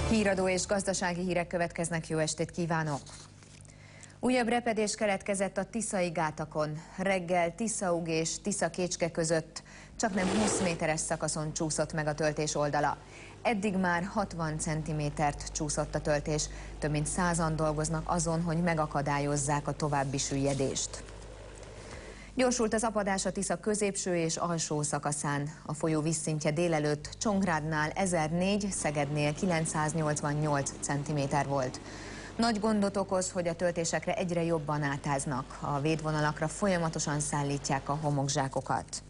Híradó és gazdasági hírek következnek, jó estét kívánok! Újabb repedés keletkezett a tiszai gátakon. Reggel Tiszaúg és Tiszakécske között csaknem 20 méteres szakaszon csúszott meg a töltés oldala. Eddig már 60 cm-t csúszott a töltés, több mint 100-an dolgoznak azon, hogy megakadályozzák a további süllyedést. Gyorsult az apadás a Tisza középső és alsó szakaszán. A folyó vízszintje délelőtt Csongráddnál 1004, Szegednél 988 cm volt. Nagy gondot okoz, hogy a töltésekre egyre jobban átáznak. A védvonalakra folyamatosan szállítják a homokzsákokat.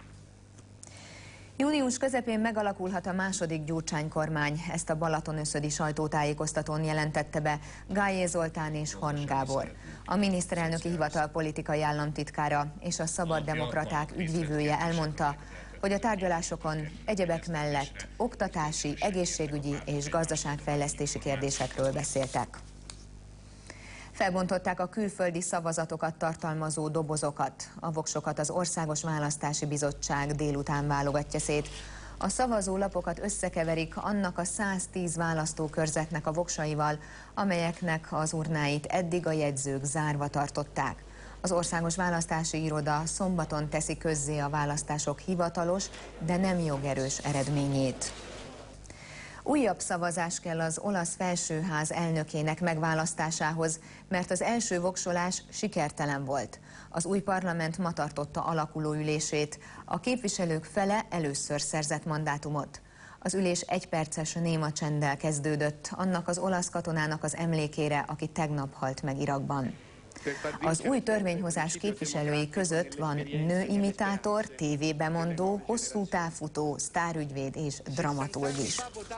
Június közepén megalakulhat a második Gyurcsány-kormány. Ezt a Balatonöszödi sajtótájékoztatón jelentette be Gályé Zoltán és Horn Gábor. A miniszterelnöki hivatal politikai államtitkára és a Szabaddemokraták ügyvivője elmondta, hogy a tárgyalásokon egyebek mellett oktatási, egészségügyi és gazdaságfejlesztési kérdésekről beszéltek. Felbontották a külföldi szavazatokat tartalmazó dobozokat. A voksokat az Országos Választási Bizottság délután válogatja szét. A szavazólapokat összekeverik annak a 110 választókörzetnek a voksaival, amelyeknek az urnáit eddig a jegyzők zárva tartották. Az Országos Választási Iroda szombaton teszi közzé a választások hivatalos, de nem jogerős eredményét. Újabb szavazás kell az olasz felsőház elnökének megválasztásához, mert az első voksolás sikertelen volt. Az új parlament ma tartotta alakuló ülését. A képviselők fele először szerzett mandátumot. Az ülés egyperces néma csenddel kezdődött, annak az olasz katonának az emlékére, aki tegnap halt meg Irakban. Az új törvényhozás képviselői között van nőimitátor, tévébemondó, hosszú távfutó, sztárügyvéd és dramaturg is.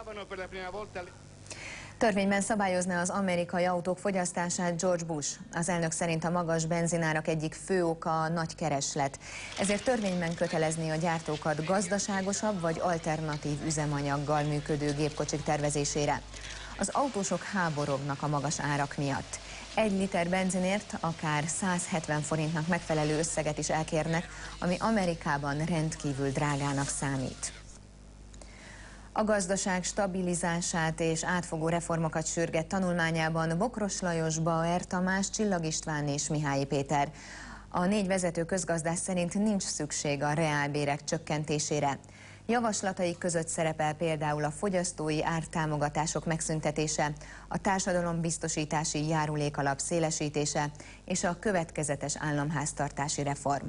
Törvényben szabályozná az amerikai autók fogyasztását George Bush. Az elnök szerint a magas benzinárak egyik fő oka a nagy kereslet. Ezért törvényben kötelezné a gyártókat gazdaságosabb vagy alternatív üzemanyaggal működő gépkocsik tervezésére. Az autósok háborognak a magas árak miatt. 1 liter benzinért akár 170 forintnak megfelelő összeget is elkérnek, ami Amerikában rendkívül drágának számít. A gazdaság stabilizását és átfogó reformokat sürget tanulmányában Bokros Lajos, Bauer Tamás, Csillag István és Mihály Péter. A 4 vezető közgazdász szerint nincs szükség a reálbérek csökkentésére. Javaslataik között szerepel például a fogyasztói ártámogatások megszüntetése, a társadalombiztosítási járulékalap szélesítése és a következetes államháztartási reform.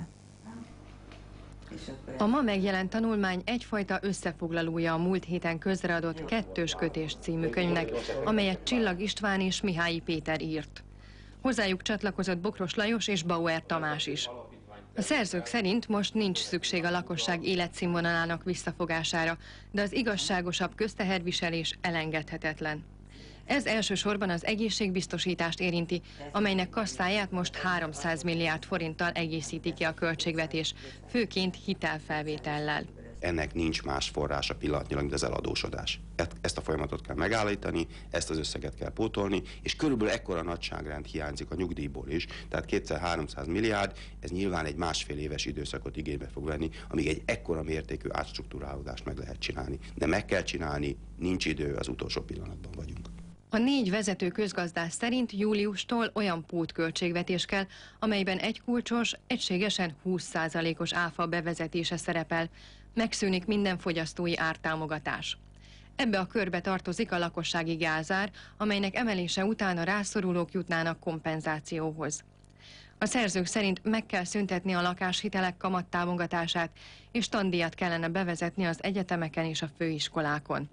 A ma megjelent tanulmány egyfajta összefoglalója a múlt héten közreadott Kettős kötés című könyvnek, amelyet Csillag István és Mihály Péter írt. Hozzájuk csatlakozott Bokros Lajos és Bauer Tamás is. A szerzők szerint most nincs szükség a lakosság életszínvonalának visszafogására, de az igazságosabb közteherviselés elengedhetetlen. Ez elsősorban az egészségbiztosítást érinti, amelynek kasszáját most 300 milliárd forinttal egészíti ki a költségvetés, főként hitelfelvétellel. Ennek nincs más forrása pillanatnyilag, mint az eladósodás. Ezt a folyamatot kell megállítani, ezt az összeget kell pótolni, és körülbelül ekkora nagyságrend hiányzik a nyugdíjból is, tehát 200-300 milliárd, ez nyilván egy 1,5 éves időszakot igénybe fog venni, amíg egy ekkora mértékű átstruktúrálódást meg lehet csinálni. De meg kell csinálni, nincs idő, az utolsó pillanatban vagyunk. A 4 vezető közgazdász szerint júliustól olyan pótköltségvetés kell, amelyben egy kulcsos, egységesen 20%-os áfa bevezetése szerepel. Megszűnik minden fogyasztói ártámogatás. Ebbe a körbe tartozik a lakossági gázár, amelynek emelése után a rászorulók jutnának kompenzációhoz. A szerzők szerint meg kell szüntetni a lakáshitelek kamattámogatását, és tandíjat kellene bevezetni az egyetemeken és a főiskolákon.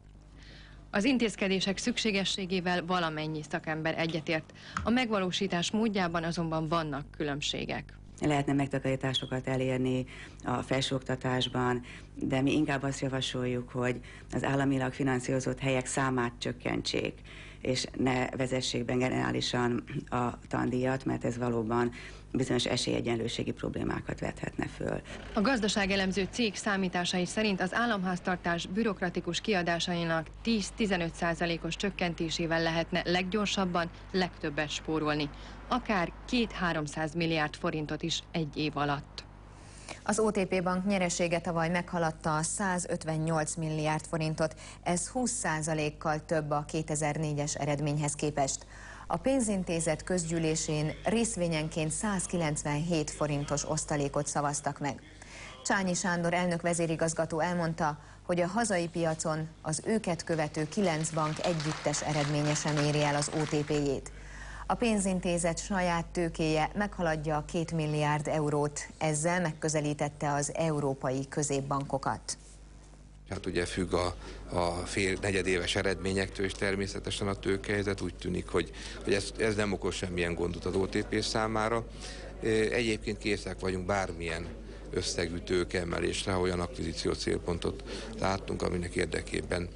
Az intézkedések szükségességével valamennyi szakember egyetért, a megvalósítás módjában azonban vannak különbségek. Lehetne megtakarításokat elérni a felsőoktatásban, de mi inkább azt javasoljuk, hogy az államilag finanszírozott helyek számát csökkentsék, és ne vezessék be generálisan a tandíjat, mert ez valóban bizonyos esélyegyenlőségi problémákat vethetne föl. A gazdaságelemző cég számításai szerint az államháztartás bürokratikus kiadásainak 10-15%-os csökkentésével lehetne leggyorsabban legtöbbet spórolni, akár 200-300 milliárd forintot is egy év alatt. Az OTP Bank nyeresége tavaly meghaladta a 158 milliárd forintot, ez 20%-kal több a 2004-es eredményhez képest. A pénzintézet közgyűlésén részvényenként 197 forintos osztalékot szavaztak meg. Csányi Sándor elnök vezérigazgató elmondta, hogy a hazai piacon az őket követő 9 bank együttes eredményesen éri el az OTP-jét. A pénzintézet saját tőkéje meghaladja a 2 milliárd eurót, ezzel megközelítette az európai középbankokat. Hát ugye függ a negyedéves eredményektől, és természetesen a tőkehelyzet úgy tűnik, hogy ez nem okoz semmilyen gondot az OTP számára. Egyébként készek vagyunk bármilyen összegű tőkeemelésre, ha olyan akvizíció célpontot láttunk, aminek érdekében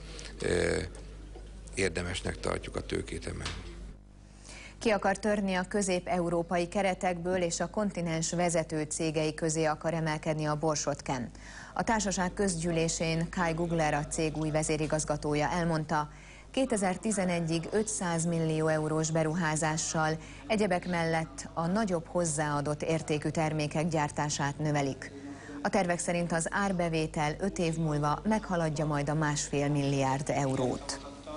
érdemesnek tartjuk a tőkét emelni. Ki akar törni a közép-európai keretekből, és a kontinens vezető cégei közé akar emelkedni a Borsod-Ken. A társaság közgyűlésén Kai Gugler, a cég új vezérigazgatója elmondta, 2011-ig 500 millió eurós beruházással egyebek mellett a nagyobb hozzáadott értékű termékek gyártását növelik. A tervek szerint az árbevétel 5 év múlva meghaladja majd a 1,5 milliárd eurót.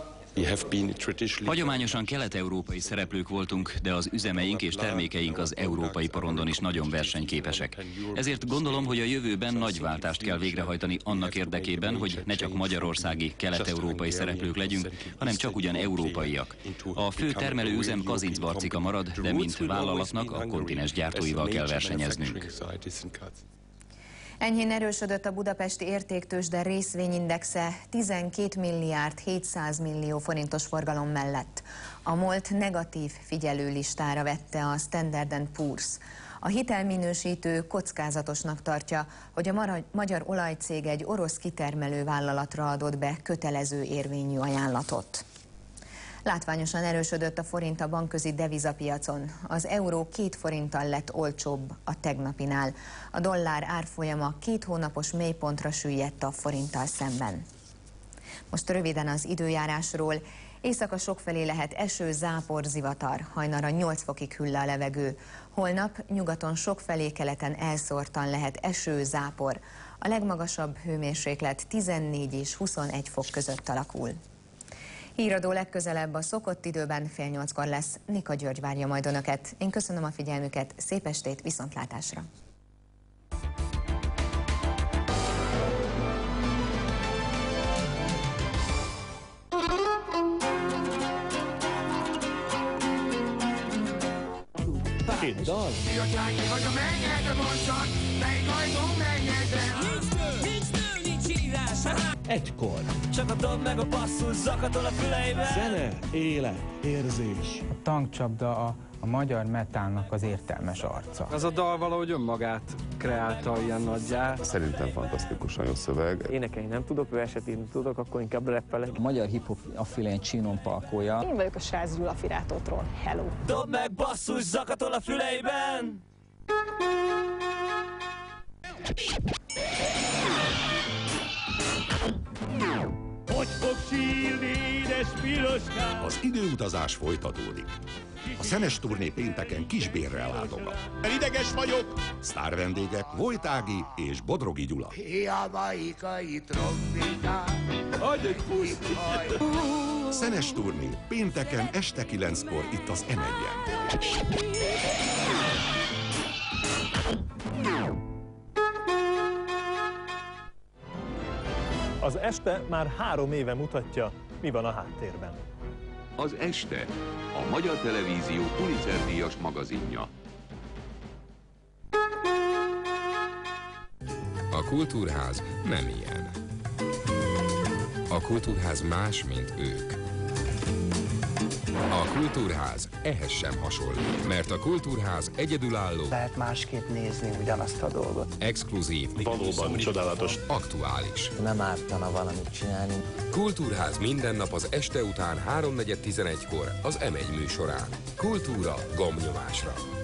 Hagyományosan kelet-európai szereplők voltunk, de az üzemeink és termékeink az európai porondon is nagyon versenyképesek. Ezért gondolom, hogy a jövőben nagy váltást kell végrehajtani annak érdekében, hogy ne csak magyarországi, kelet-európai szereplők legyünk, hanem csak ugyan európaiak. A fő termelő üzem Kazincbarcika marad, de mint vállalatnak a kontinens gyártóival kell versenyeznünk. Enyhén erősödött a budapesti értéktőzsde részvényindexe 12 milliárd 700 millió forintos forgalom mellett. A MOLT negatív figyelőlistára vette a Standard & Poor's. A hitelminősítő kockázatosnak tartja, hogy a magyar olajcég egy orosz kitermelő vállalatra adott be kötelező érvényű ajánlatot. Látványosan erősödött a forint a bankközi devizapiacon. Az euró 2 forinttal lett olcsóbb a tegnapinál. A dollár árfolyama 2 hónapos mélypontra süllyedt a forinttal szemben. Most röviden az időjárásról. Éjszaka sokfelé lehet eső, zápor, zivatar. Hajnalra 8 fokig hűl le a levegő. Holnap nyugaton sokfelé, keleten elszórtan lehet eső, zápor. A legmagasabb hőmérséklet 14 és 21 fok között alakul. Híradó legközelebb a szokott időben 7:30-kor lesz. Nika György várja majd önöket. Én köszönöm a figyelmüket, szép estét, viszontlátásra! Két dal? Egykor. Csak dob meg a basszus, zakatol a füleibe. Zene, élet, érzés. A tankcsapda a magyar metálnak az értelmes arca. Az a dal valahogy önmagát kreálta ilyen nagyjá. Szerintem fantasztikusan jó szöveg. Énekelni nem tudok, verset írni tudok, akkor inkább rappelek. A magyar hip-hop affilián Csinon Palkója. Én vagyok a Srácz Gyula Firátótról. Hello! Dob meg basszus, zakatol a füleiben! Hogy fog sírni, édes piroskám? Az időutazás folytatódik. A Szenes turné pénteken kisbérrel látogat. Ideges vagyok! Sztár vendégek Vojtági és Bodrogi Gyula. Hiába-ikai trombitát. Adj egy puszt! Szenes turné pénteken este 9-kor itt az M1-en. Az este már 3 éve mutatja, mi van a háttérben. Az este, a Magyar Televízió Pulitzer-díjas magazinja. A Kultúrház nem ilyen. A Kultúrház más, mint ők. A Kultúrház ehhez sem hasonlít, mert a Kultúrház egyedülálló. Lehet másképp nézni ugyanazt a dolgot. Exkluzív. Valóban csodálatos. Aktuális. Nem ártana valamit csinálni. Kultúrház minden nap az este után 3:11-kor az M1 műsorán. Kultúra gombnyomásra.